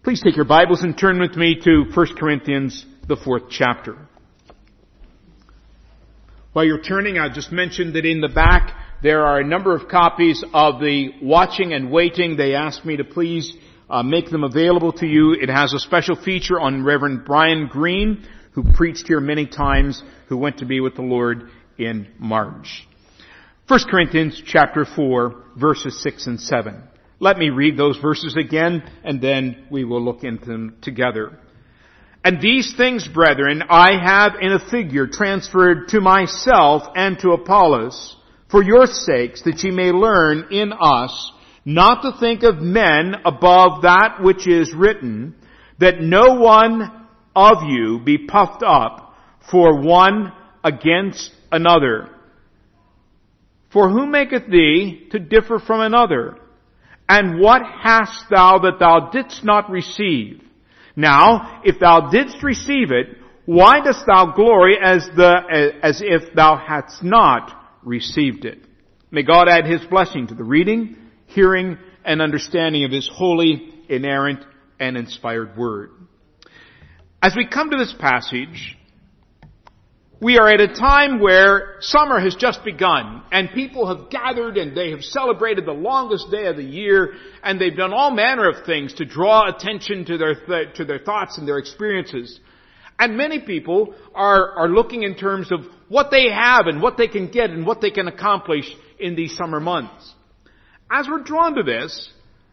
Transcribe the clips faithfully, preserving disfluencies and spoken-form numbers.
Please take your Bibles and turn with me to First Corinthians, the fourth chapter. While you're turning, I'll just mention that in the back there are a number of copies of the Watching and Waiting. They asked me to please uh, make them available to you. It has a special feature on Reverend Brian Green, who preached here many times, who went to be with the Lord in March. First Corinthians chapter four, verses six and seven. Let me read those verses again, and then we will look into them together. And these things, brethren, I have in a figure transferred to myself and to Apollos, for your sakes, that ye may learn in us not to think of men above that which is written, that no one of you be puffed up for one against another. For who maketh thee to differ from another? And what hast thou that thou didst not receive? Now, if thou didst receive it, why dost thou glory as the as if thou hadst not received it? May God add His blessing to the reading, hearing, and understanding of His holy, inerrant, and inspired Word. As we come to this passage, we are at a time where summer has just begun, and people have gathered and they have celebrated the longest day of the year, and they've done all manner of things to draw attention to their th- to their thoughts and their experiences. And many people are are looking in terms of what they have and what they can get and what they can accomplish in these summer months. As we're drawn to this,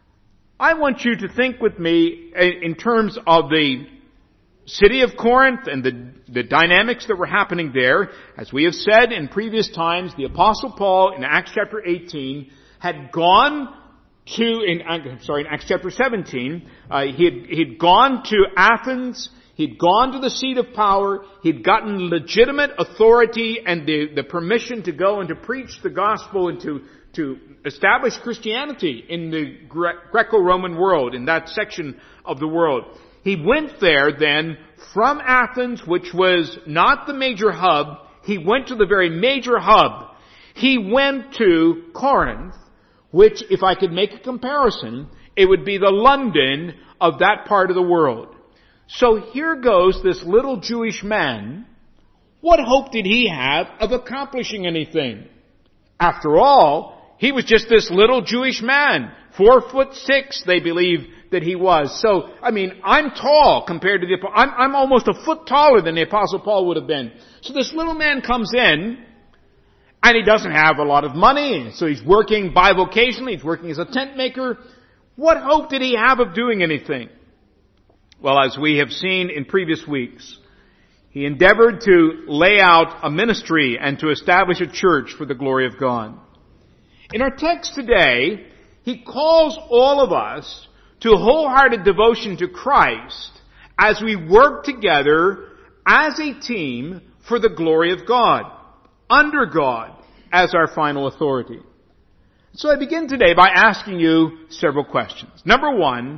I want you to think with me in terms of the city of Corinth and the, the dynamics that were happening there. As we have said in previous times, the Apostle Paul in Acts chapter eighteen had gone to, in, I'm sorry, in Acts chapter seventeen, uh, he had, he'd gone to Athens, he'd gone to the seat of power, he'd gotten legitimate authority and the, the permission to go and to preach the gospel and to, to establish Christianity in the Gre- Greco-Roman world, in that section of the world. He went there then from Athens, which was not the major hub. He went to the very major hub. He went to Corinth, which, if I could make a comparison, it would be the London of that part of the world. So here goes this little Jewish man. What hope did he have of accomplishing anything? After all, he was just this little Jewish man. Four foot six, they believe that he was. So, I mean, I'm tall compared to the, I'm, I'm almost a foot taller than the Apostle Paul would have been. So this little man comes in, and he doesn't have a lot of money, so he's working bivocationally, he's working as a tent maker. What hope did he have of doing anything? Well, as we have seen in previous weeks, he endeavored to lay out a ministry and to establish a church for the glory of God. In our text today, he calls all of us to wholehearted devotion to Christ as we work together as a team for the glory of God, under God as our final authority. So I begin today by asking you several questions. Number one,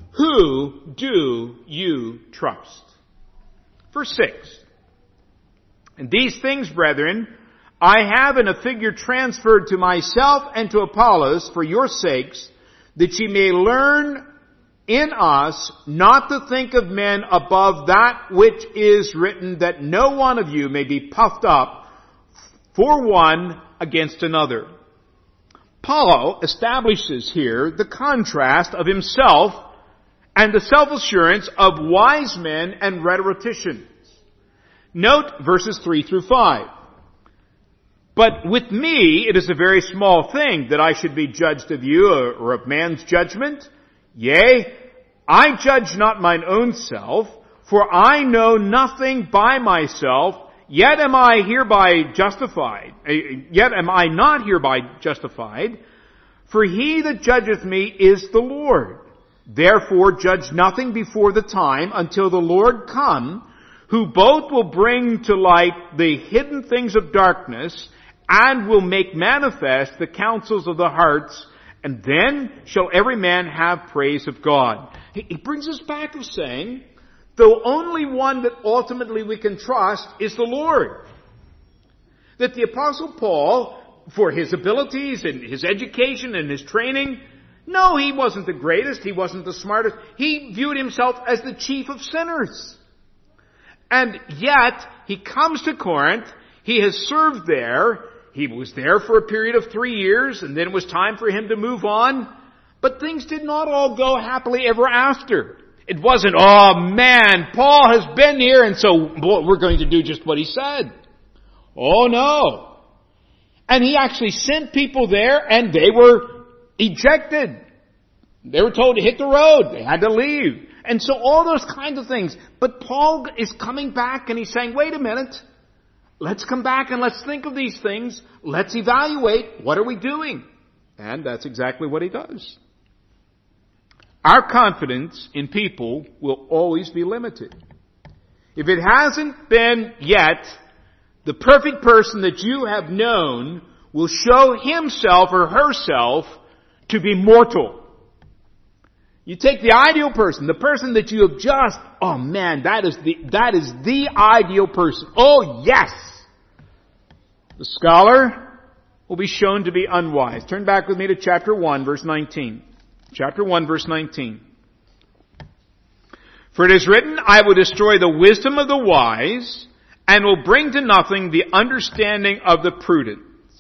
who do you trust? Verse six. And these things, brethren, I have in a figure transferred to myself and to Apollos for your sakes, that ye may learn in us not to think of men above that which is written, that no one of you may be puffed up for one against another. Paul establishes here the contrast of himself and the self-assurance of wise men and rhetoricians. Note verses three through five. But with me it is a very small thing that I should be judged of you or of man's judgment. Yea, I judge not mine own self, for I know nothing by myself, yet am I hereby justified. Yet am I not hereby justified, for he that judgeth me is the Lord. Therefore judge nothing before the time until the Lord come, who both will bring to light the hidden things of darkness and will make manifest the counsels of the hearts, and then shall every man have praise of God. He brings us back to saying, the only one that ultimately we can trust is the Lord. That the Apostle Paul, for his abilities and his education and his training, No, he wasn't the greatest. He wasn't the smartest. He viewed himself as the chief of sinners. And yet, he comes to Corinth. He has served there. He was there for a period of three years, and then it was time for him to move on. But things did not all go happily ever after. It wasn't, oh man, Paul has been here, and so we're going to do just what he said. Oh no. And he actually sent people there, and they were ejected. They were told to hit the road. They had to leave. And so all those kinds of things. But Paul is coming back, and he's saying, wait a minute. Let's come back and let's think of these things. Let's evaluate, what are we doing? And that's exactly what he does. Our confidence in people will always be limited. If it hasn't been yet, the perfect person that you have known will show himself or herself to be mortal. You take the ideal person, the person that you have just, oh man, that is the, that is the ideal person. Oh yes! The scholar will be shown to be unwise. Turn back with me to chapter one, verse nineteen. Chapter one, verse nineteen. For it is written, I will destroy the wisdom of the wise, and will bring to nothing the understanding of the prudent.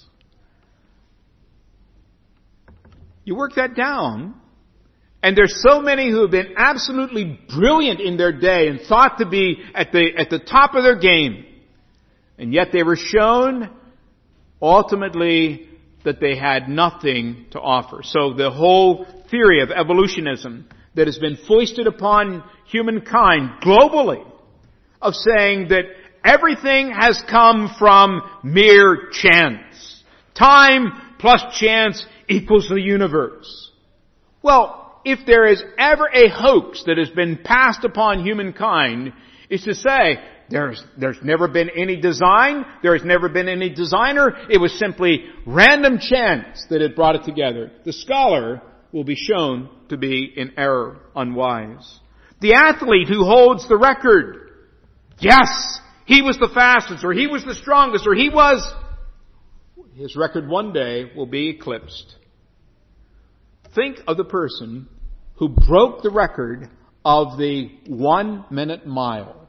You work that down, and there's so many who have been absolutely brilliant in their day and thought to be at the, at the top of their game. And yet they were shown ultimately that they had nothing to offer. So the whole theory of evolutionism that has been foisted upon humankind globally, of saying that everything has come from mere chance. Time plus chance equals the universe. Well, if there is ever a hoax that has been passed upon humankind, is to say, There's, there's never been any design. There has never been any designer. It was simply random chance that had brought it together. The scholar will be shown to be in error, unwise. The athlete who holds the record. Yes, he was the fastest, or he was the strongest, or he was... His record one day will be eclipsed. Think of the person who broke the record of the one-minute mile.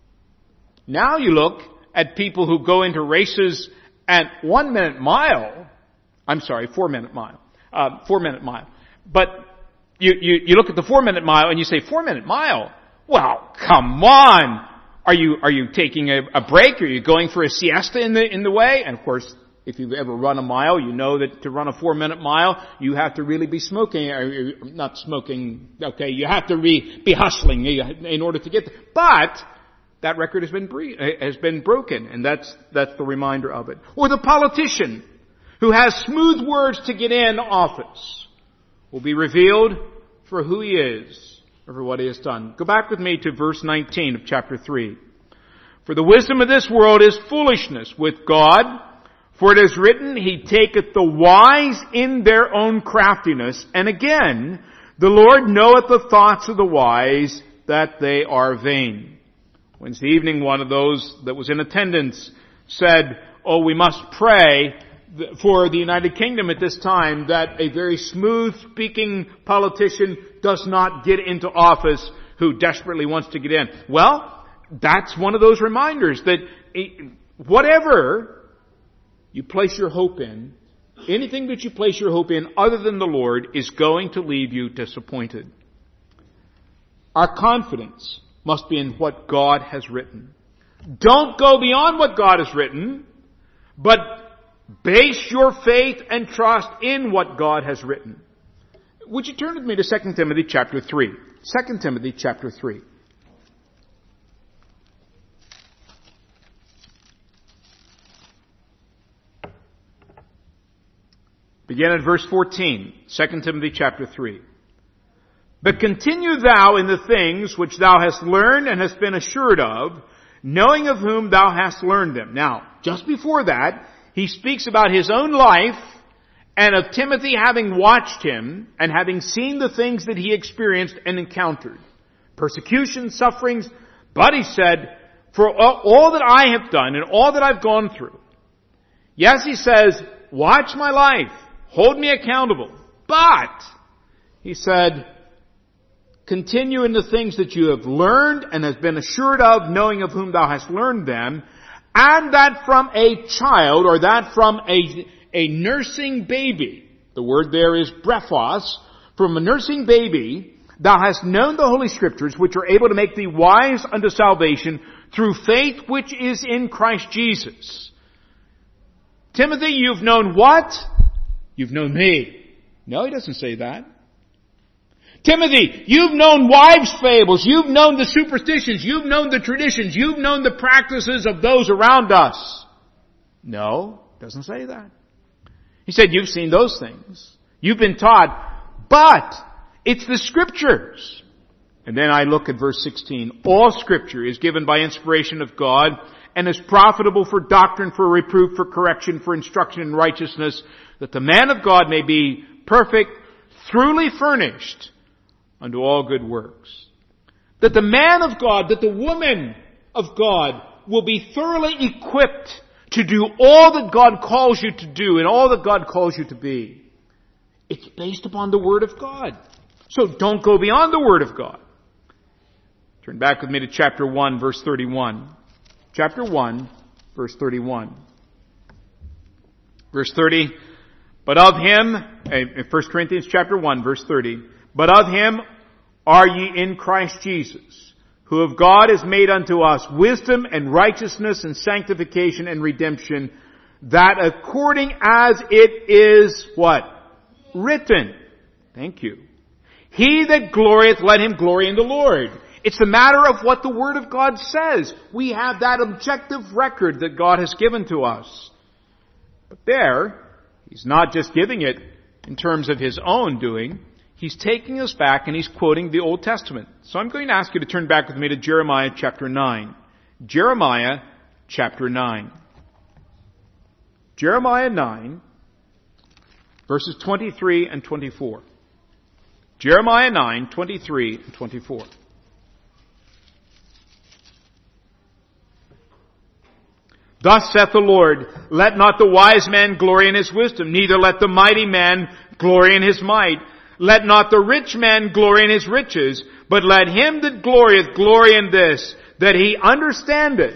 Now you look at people who go into races at one minute mile. I'm sorry, four minute mile. Uh, four minute mile. But you, you, you look at the four minute mile and you say, four minute mile? Well, come on! Are you, are you taking a, a break? Are you going for a siesta in the, in the way? And of course, if you've ever run a mile, you know that to run a four minute mile, you have to really be smoking, or not smoking, okay, you have to be, be hustling in order to get there. But, that record has been bre- has been broken, and that's that's the reminder of it. Or the politician who has smooth words to get in office will be revealed for who he is, or for what he has done. Go back with me to verse nineteen of chapter three. For the wisdom of this world is foolishness with God, for it is written, He taketh the wise in their own craftiness, and again, the Lord knoweth the thoughts of the wise, that they are vain. Wednesday evening, one of those that was in attendance said, oh, we must pray for the United Kingdom at this time that a very smooth-speaking politician does not get into office who desperately wants to get in. Well, that's one of those reminders that whatever you place your hope in, anything that you place your hope in other than the Lord is going to leave you disappointed. Our confidence must be in what God has written. Don't go beyond what God has written, but base your faith and trust in what God has written. Would you turn with me to Second Timothy chapter three? Second Timothy chapter three. Begin at verse fourteen, Second Timothy chapter three. But continue thou in the things which thou hast learned and hast been assured of, knowing of whom thou hast learned them. Now, just before that, he speaks about his own life and of Timothy having watched him and having seen the things that he experienced and encountered. Persecution, sufferings. But he said, for all that I have done and all that I've gone through. Yes, he says, watch my life. Hold me accountable. But He said, continue in the things that you have learned and have been assured of, knowing of whom thou hast learned them, and that from a child, or that from a, a nursing baby, the word there is brephos, from a nursing baby, thou hast known the Holy Scriptures, which are able to make thee wise unto salvation through faith which is in Christ Jesus. Timothy, you've known what? You've known me. No, he doesn't say that. Timothy, you've known wives' fables. You've known the superstitions. You've known the traditions. You've known the practices of those around us. No, doesn't say that. He said, you've seen those things. You've been taught. But it's the Scriptures. And then I look at verse sixteen. All Scripture is given by inspiration of God and is profitable for doctrine, for reproof, for correction, for instruction in righteousness, that the man of God may be perfect, truly furnished unto all good works. That the man of God, that the woman of God will be thoroughly equipped to do all that God calls you to do and all that God calls you to be. It's based upon the Word of God. So don't go beyond the Word of God. Turn back with me to chapter one, verse thirty-one. Chapter one, verse thirty-one. Verse thirty, but of him, First Corinthians chapter one, verse thirty, but of him are ye in Christ Jesus, who of God is made unto us wisdom and righteousness and sanctification and redemption, that according as it is, what? Written. Thank you. He that glorieth, let him glory in the Lord. It's a matter of what the Word of God says. We have that objective record that God has given to us. But there, He's not just giving it in terms of His own doing. He's taking us back and He's quoting the Old Testament. So I'm going to ask you to turn back with me to Jeremiah chapter nine. Jeremiah chapter nine. Jeremiah nine, verses twenty-three and twenty-four. Jeremiah nine, twenty-three and twenty-four. Thus saith the Lord, let not the wise man glory in his wisdom, neither let the mighty man glory in his might. Let not the rich man glory in his riches, but let him that glorieth glory in this, that he understandeth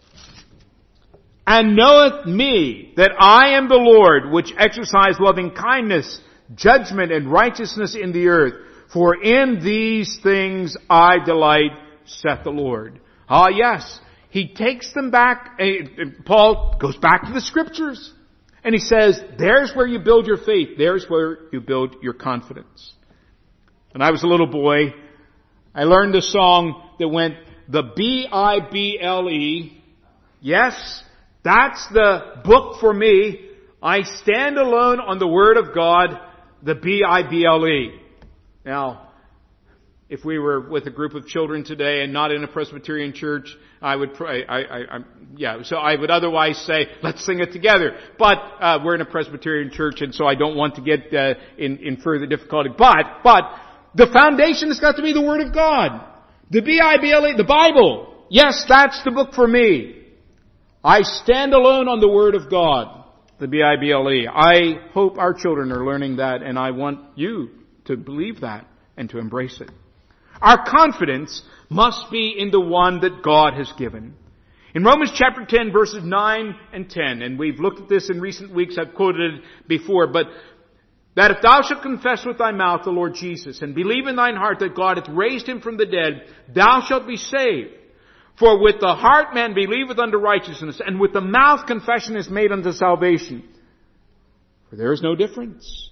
and knoweth me, that I am the Lord, which exercise loving kindness, judgment, and righteousness in the earth. For in these things I delight, saith the Lord. Ah, yes. He takes them back, Paul goes back to the Scriptures, and he says, there's where you build your faith, there's where you build your confidence. When I was a little boy, I learned a song that went, the B I B L E, yes, that's the book for me. I stand alone on the Word of God, the B I B L E. Now, if we were with a group of children today and not in a Presbyterian church, I would pray, I, I, I, yeah, so I would otherwise say, let's sing it together. But, uh, we're in a Presbyterian church and so I don't want to get, uh, in, in further difficulty. But, but, the foundation has got to be the Word of God. The B I B L E, the Bible. Yes, that's the book for me. I stand alone on the Word of God. The B I B L E. I hope our children are learning that and I want you to believe that and to embrace it. Our confidence must be in the one that God has given. In Romans chapter ten, verses nine and ten, and we've looked at this in recent weeks, I've quoted it before, but that if thou shalt confess with thy mouth the Lord Jesus, and believe in thine heart that God hath raised him from the dead, thou shalt be saved. For with the heart man believeth unto righteousness, and with the mouth confession is made unto salvation. For there is no difference.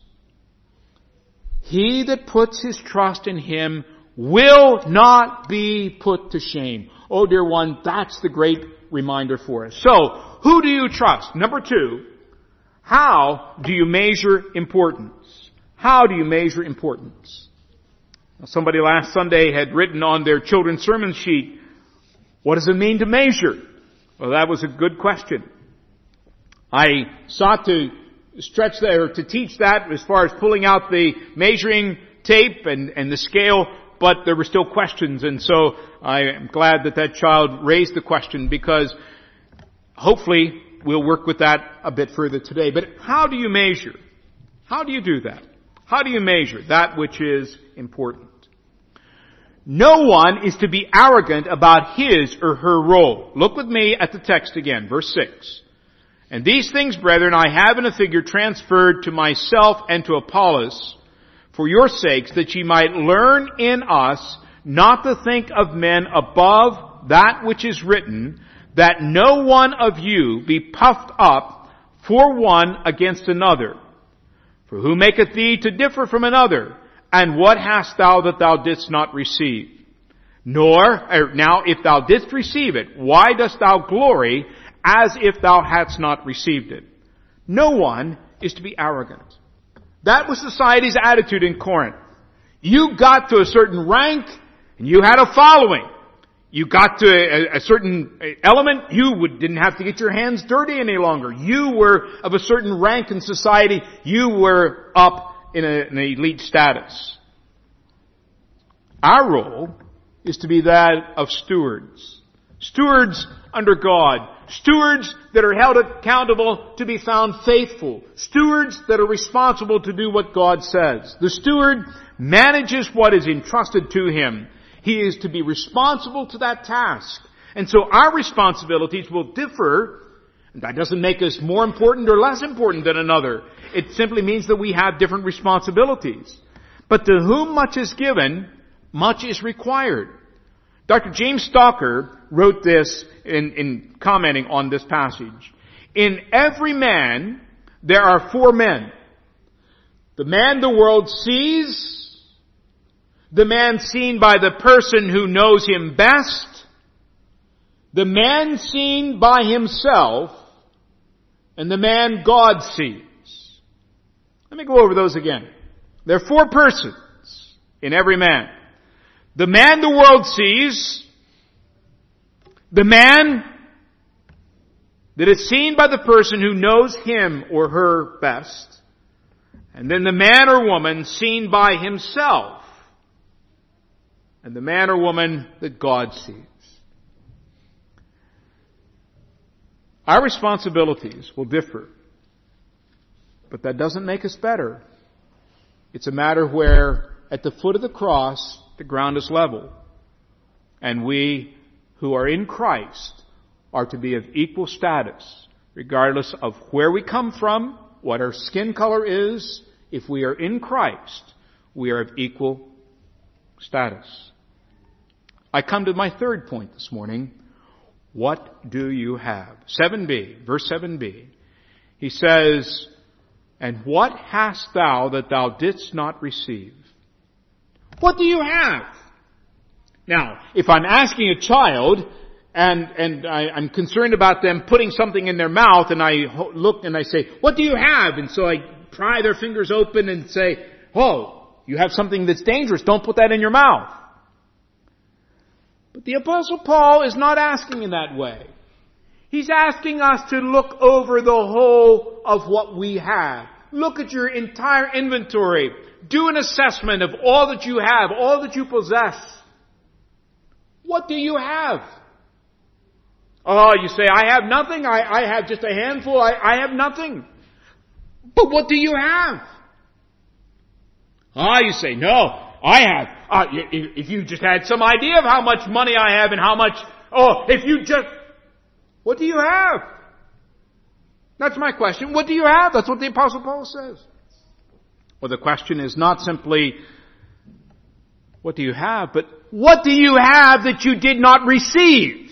He that puts his trust in Him will not be put to shame. Oh, dear one, that's the great reminder for us. So, who do you trust? Number two, how do you measure importance? How do you measure importance? Now, somebody last Sunday had written on their children's sermon sheet, what does it mean to measure? Well, that was a good question. I sought to stretch that, or to teach that as far as pulling out the measuring tape and, and the scale, but there were still questions, and so I am glad that that child raised the question, because hopefully we'll work with that a bit further today. But how do you measure? How do you do that? How do you measure that which is important? No one is to be arrogant about his or her role. Look with me at the text again, verse six. And these things, brethren, I have in a figure transferred to myself and to Apollos for your sakes, that ye might learn in us not to think of men above that which is written, that no one of you be puffed up for one against another. For who maketh thee to differ from another? And what hast thou that thou didst not receive? Nor, er, now if thou didst receive it, why dost thou glory as if thou hadst not received it? No one is to be arrogant. That was society's attitude in Corinth. You got to a certain rank, and you had a following. You got to a, a certain element, you would, didn't have to get your hands dirty any longer. You were of a certain rank in society. You were up in a, an elite status. Our role is to be that of stewards. Stewards under God. Stewards that are held accountable to be found faithful. Stewards that are responsible to do what God says. The steward manages what is entrusted to him. He is to be responsible to that task. And so our responsibilities will differ. And that doesn't make us more important or less important than another. It simply means that we have different responsibilities. But to whom much is given, much is required. Doctor James Stalker wrote this in, in commenting on this passage. In every man, there are four men. The man the world sees, the man seen by the person who knows him best, the man seen by himself, and the man God sees. Let me go over those again. There are four persons in every man. The man the world sees, the man that is seen by the person who knows him or her best, and then the man or woman seen by himself, and the man or woman that God sees. Our responsibilities will differ, but that doesn't make us better. It's a matter where at the foot of the cross, the ground is level. And we who are in Christ are to be of equal status, regardless of where we come from, what our skin color is. If we are in Christ, we are of equal status. I come to my third point this morning. What do you have? seven b, verse seven b. He says, and what hast thou that thou didst not receive? What do you have? Now, if I'm asking a child, and and I, I'm concerned about them putting something in their mouth, and I look and I say, what do you have? And so I pry their fingers open and say, oh, you have something that's dangerous. Don't put that in your mouth. But the Apostle Paul is not asking in that way. He's asking us to look over the whole of what we have. Look at your entire inventory. Do an assessment of all that you have, all that you possess. What do you have? Oh, you say, I have nothing. I, I have just a handful. I, I have nothing. But what do you have? Ah, you say, no, I have. Uh, if you just had some idea of how much money I have and how much, oh, if you just, what do you have? That's my question. What do you have? That's what the Apostle Paul says. Well, the question is not simply, what do you have? But what do you have that you did not receive?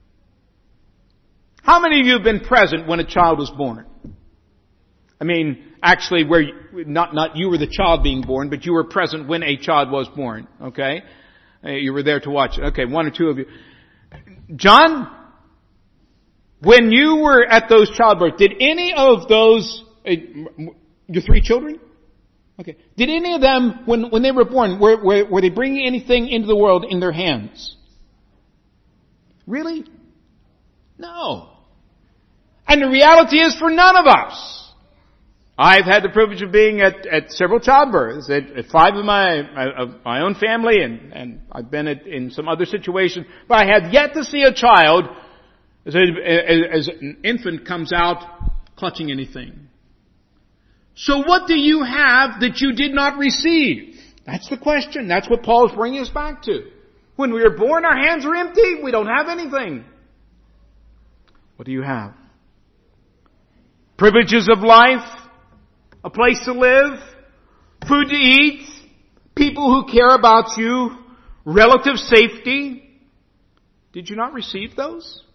How many of you have been present when a child was born? I mean, actually, where you, not not you were the child being born, but you were present when a child was born. Okay, you were there to watch it. Okay, one or two of you. John, when you were at those childbirth, did any of those uh, your three children? Okay, did any of them, when when they were born, were, were were they bringing anything into the world in their hands? Really? No. And the reality is for none of us. I've had the privilege of being at, at several childbirths, at, at five of my of my own family, and, and I've been at, in some other situations. But I have yet to see a child, as, a, as an infant comes out clutching anything. So what do you have that you did not receive? That's the question. That's what Paul's bringing us back to. When we were born, our hands are empty. We don't have anything. What do you have? Privileges of life, a place to live, food to eat, people who care about you, relative safety. Did you not receive those?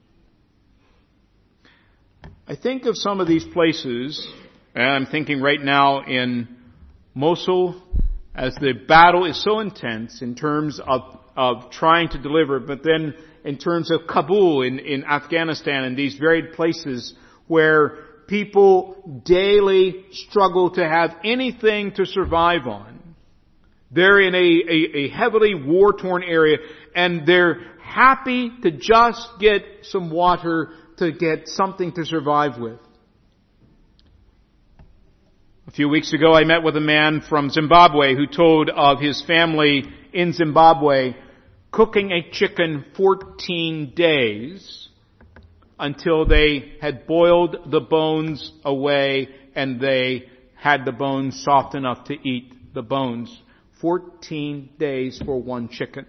I think of some of these places, and I'm thinking right now in Mosul, as the battle is so intense in terms of, of trying to deliver, but then in terms of Kabul in, in Afghanistan and these varied places where people daily struggle to have anything to survive on. They're in a, a, a heavily war-torn area, and they're happy to just get some water, to get something to survive with. A few weeks ago, I met with a man from Zimbabwe who told of his family in Zimbabwe cooking a chicken fourteen days until they had boiled the bones away and they had the bones soft enough to eat the bones. fourteen days for one chicken.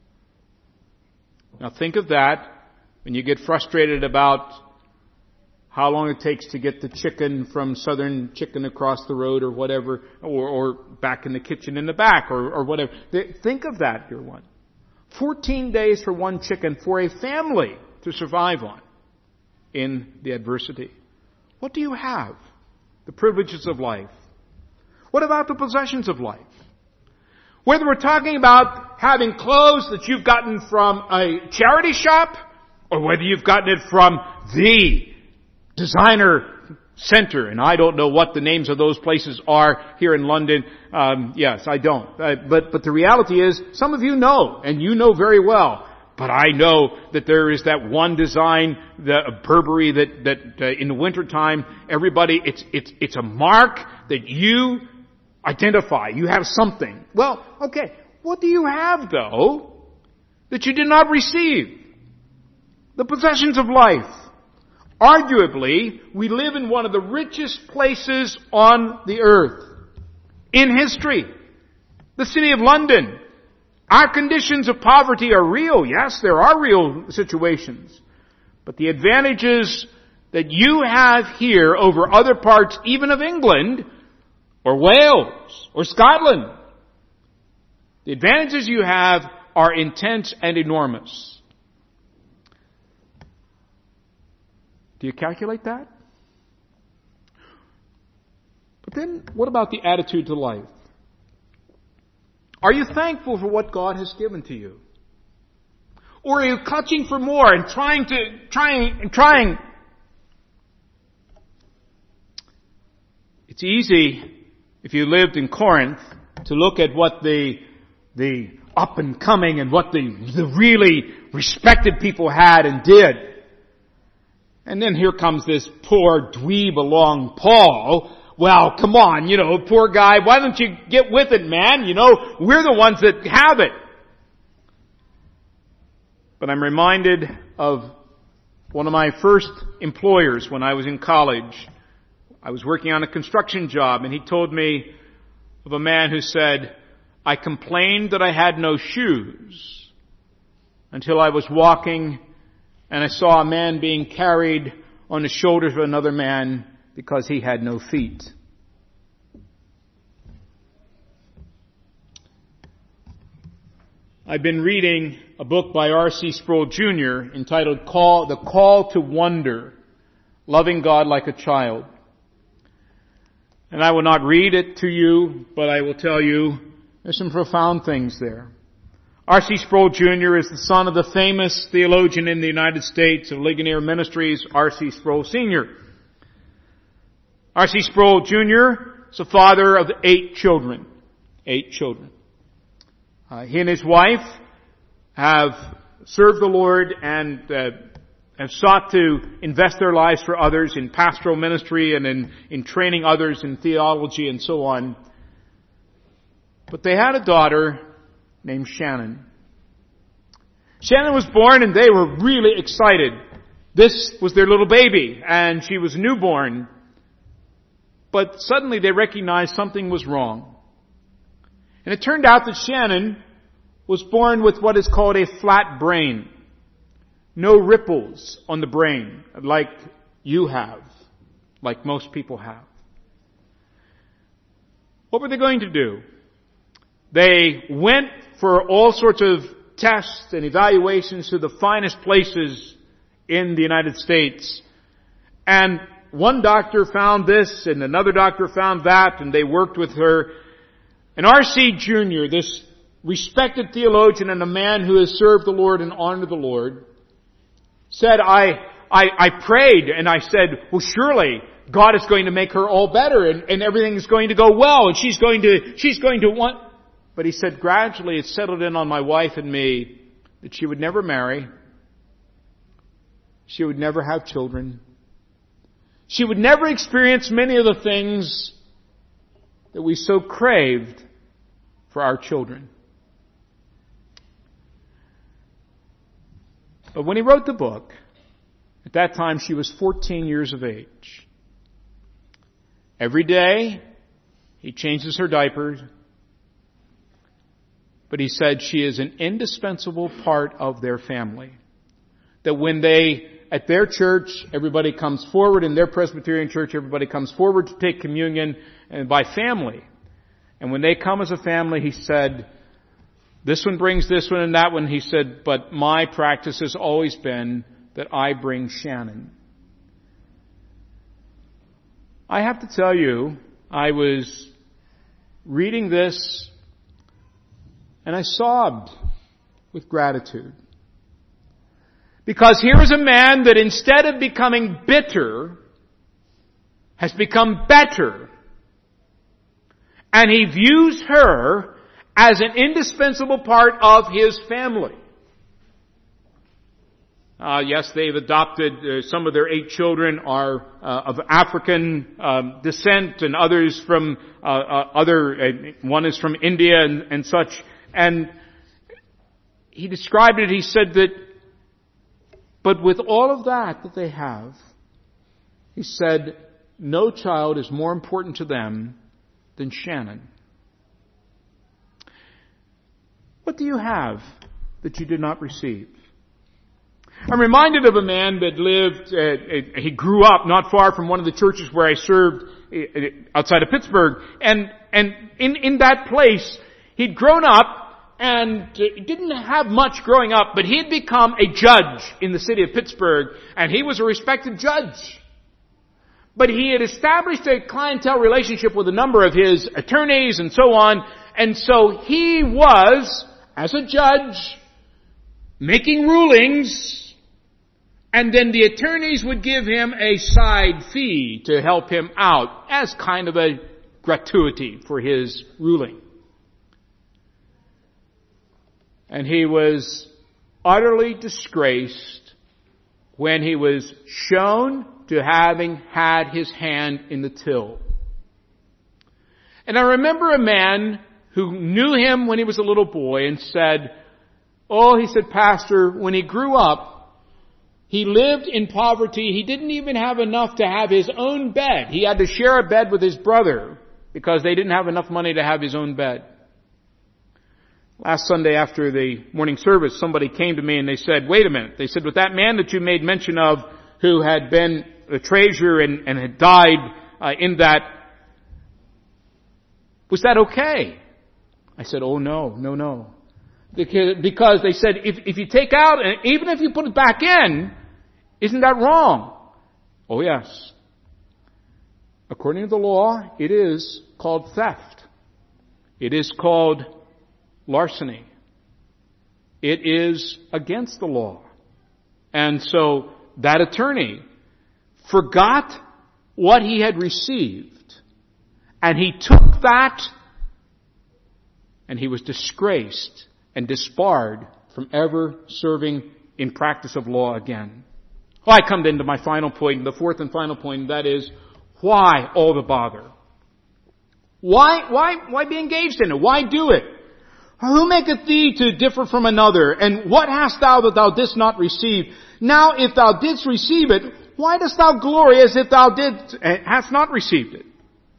Now think of that when you get frustrated about how long it takes to get the chicken from Southern Chicken across the road or whatever, or, or back in the kitchen in the back or, or whatever. Think of that, dear one. fourteen days for one chicken for a family to survive on in the adversity. What do you have? The privileges of life. What about the possessions of life? Whether we're talking about having clothes that you've gotten from a charity shop, or whether you've gotten it from the designer center, and I don't know what the names of those places are here in London. Um, yes, I don't. Uh, but but the reality is, some of you know, and you know very well. But I know that there is that one design, the Burberry, that that uh, in the wintertime, everybody, it's it's it's a mark that you identify. You have something. Well, okay. What do you have though that you did not receive? The possessions of life. Arguably, we live in one of the richest places on the earth in history. The city of London. Our conditions of poverty are real. Yes, there are real situations. But the advantages that you have here over other parts, even of England, or Wales, or Scotland, the advantages you have are intense and enormous. Do you calculate that? But then, what about the attitude to life? Are you thankful for what God has given to you? Or are you clutching for more and trying to, trying, and trying? It's easy, if you lived in Corinth, to look at what the, the up and coming and what the, the really respected people had and did. And then here comes this poor dweeb along Paul. Well, come on, you know, poor guy, why don't you get with it, man? You know, we're the ones that have it. But I'm reminded of one of my first employers when I was in college. I was working on a construction job, and he told me of a man who said, I complained that I had no shoes until I was walking and I saw a man being carried on the shoulders of another man because he had no feet. I've been reading a book by R C Sproul Junior entitled Call, The Call to Wonder, Loving God Like a Child. And I will not read it to you, but I will tell you there's some profound things there. R C Sproul Junior is the son of the famous theologian in the United States of Ligonier Ministries, R C Sproul Senior R C Sproul Junior is the father of eight children. Eight children. Uh, he and his wife have served the Lord and uh, have sought to invest their lives for others in pastoral ministry and in, in training others in theology and so on. But they had a daughter named Shannon. Shannon was born and they were really excited. This was their little baby and she was newborn. but suddenly they recognized something was wrong. And it turned out that Shannon was born with what is called a flat brain. No ripples on the brain like you have, like most people have. What were they going to do? They went for all sorts of tests and evaluations to the finest places in the United States. And one doctor found this and another doctor found that, and they worked with her. And R C Junior, this respected theologian and a man who has served the Lord and honored the Lord, said, I, I, I prayed and I said, well, surely God is going to make her all better and, and everything is going to go well and she's going to, she's going to want, but he said gradually it settled in on my wife and me that she would never marry. She would never have children. She would never experience many of the things that we so craved for our children. But when he wrote the book, at that time she was fourteen years of age. Every day he changes her diapers, but he said she is an indispensable part of their family. That when they, at their church, everybody comes forward, in their Presbyterian church, everybody comes forward to take communion and by family. And when they come as a family, he said, this one brings this one and that one. He said, but my practice has always been that I bring Shannon. I have to tell you, I was reading this and I sobbed with gratitude. Because here is a man that instead of becoming bitter, has become better. And he views her as an indispensable part of his family. Uh, yes, they've adopted, uh, some of their eight children are uh, of African um, descent and others from uh, uh, other, uh, one is from India and, and such. And he described it, he said that, but with all of that that they have, he said, no child is more important to them than Shannon. What do you have that you did not receive? I'm reminded of a man that lived, uh, he grew up not far from one of the churches where I served uh, outside of Pittsburgh. And, and in, in that place, he'd grown up and uh, didn't have much growing up, but he had become a judge in the city of Pittsburgh, and he was a respected judge. But he had established a clientele relationship with a number of his attorneys and so on, and so he was, as a judge, making rulings, and then the attorneys would give him a side fee to help him out as kind of a gratuity for his ruling. And he was utterly disgraced when he was shown to having had his hand in the till. And I remember a man who knew him when he was a little boy and said, oh, he said, Pastor, when he grew up, he lived in poverty. He didn't even have enough to have his own bed. He had to share a bed with his brother because they didn't have enough money to have his own bed. Last Sunday after the morning service, somebody came to me and they said, wait a minute. They said, with that man that you made mention of who had been a treasurer and, and had died uh, in that, was that okay? I said, oh no, no, no. Because, because they said, if, if you take out, and even if you put it back in, isn't that wrong? Oh yes. According to the law, it is called theft. It is called larceny. It is against the law. And so that attorney forgot what he had received, and he took that and he was disgraced and disbarred from ever serving in practice of law again. Well, I come then to my final point, the fourth and final point, and that is, why all the bother? Why, why, why be engaged in it? Why do it? Who maketh thee to differ from another? And what hast thou that thou didst not receive? Now if thou didst receive it, why dost thou glory as if thou did, hast not received it?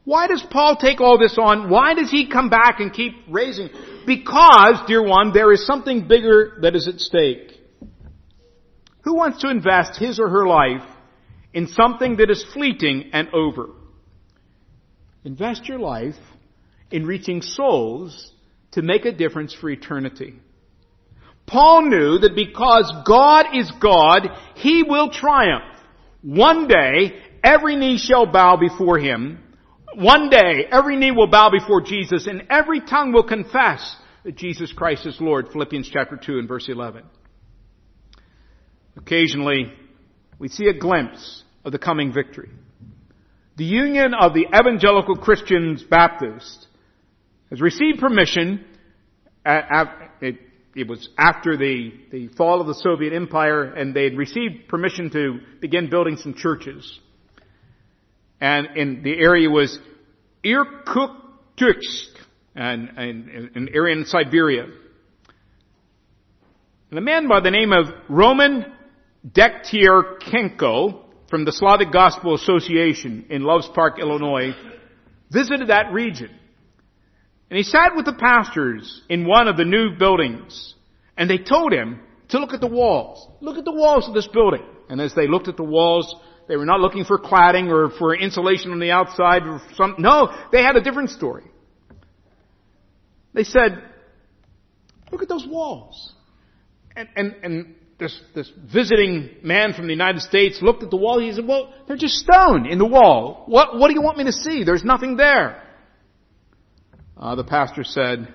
Why does Paul take all this on? Why does he come back and keep raising? Because, dear one, there is something bigger that is at stake. Who wants to invest his or her life in something that is fleeting and over? Invest your life in reaching souls to make a difference for eternity. Paul knew that because God is God, He will triumph. One day, every knee shall bow before Him. One day, every knee will bow before Jesus, and every tongue will confess that Jesus Christ is Lord. Philippians chapter two and verse eleven. Occasionally, we see a glimpse of the coming victory. The Union of the Evangelical Christians Baptist has received permission. It, it was after the, the fall of the Soviet Empire, and they had received permission to begin building some churches. And in the area was Irkutsk, and, and an area in Siberia. And a man by the name of Roman Dektyrchenko from the Slavic Gospel Association in Loves Park, Illinois, visited that region. And he sat with the pastors in one of the new buildings, and they told him to look at the walls. Look at the walls of this building. And as they looked at the walls, they were not looking for cladding or for insulation on the outside or some, no, they had a different story. They said, look at those walls. And, and, and this, this visiting man from the United States looked at the wall. He said, well, they're just stone in the wall. What, what do you want me to see? There's nothing there. Uh, the pastor said,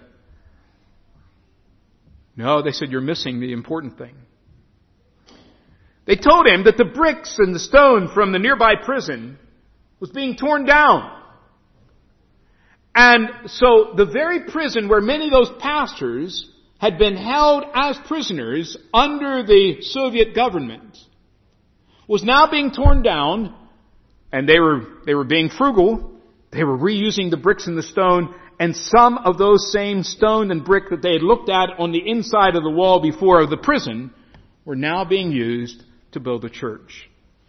no, they said, you're missing the important thing. They told him that the bricks and the stone from the nearby prison was being torn down. And so the very prison where many of those pastors had been held as prisoners under the Soviet government was now being torn down, and they were, they were being frugal. They were reusing the bricks and the stone, and some of those same stone and brick that they had looked at on the inside of the wall before of the prison were now being used to build a church.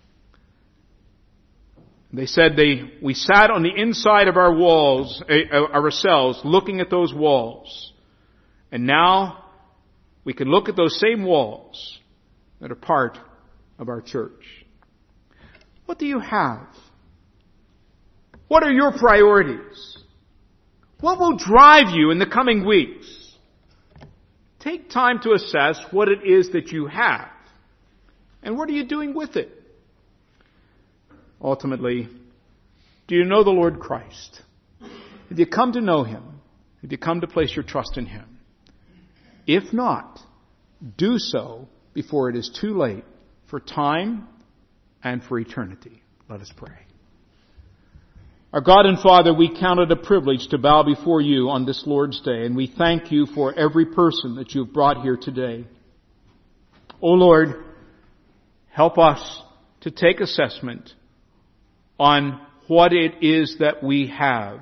They said they, we sat on the inside of our walls, uh, ourselves, looking at those walls. And now we can look at those same walls that are part of our church. What do you have? What are your priorities? What will drive you in the coming weeks? Take time to assess what it is that you have. And what are you doing with it? Ultimately, do you know the Lord Christ? Have you come to know Him? Have you come to place your trust in Him? If not, do so before it is too late for time and for eternity. Let us pray. Our God and Father, we count it a privilege to bow before You on this Lord's Day, and we thank You for every person that You've brought here today. O Lord, help us to take assessment on what it is that we have,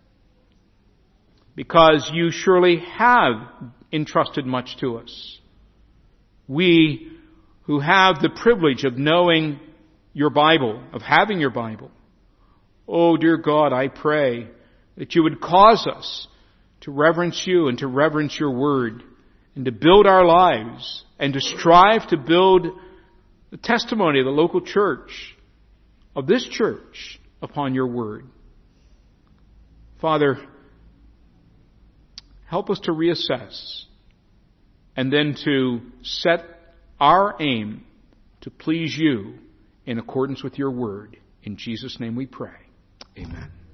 because You surely have entrusted much to us. We who have the privilege of knowing Your Bible, of having Your Bible, oh dear God, I pray that You would cause us to reverence You and to reverence Your Word, and to build our lives and to strive to build the testimony of the local church, of this church, upon Your Word. Father, help us to reassess and then to set our aim to please You in accordance with Your Word. In Jesus' name we pray. Amen.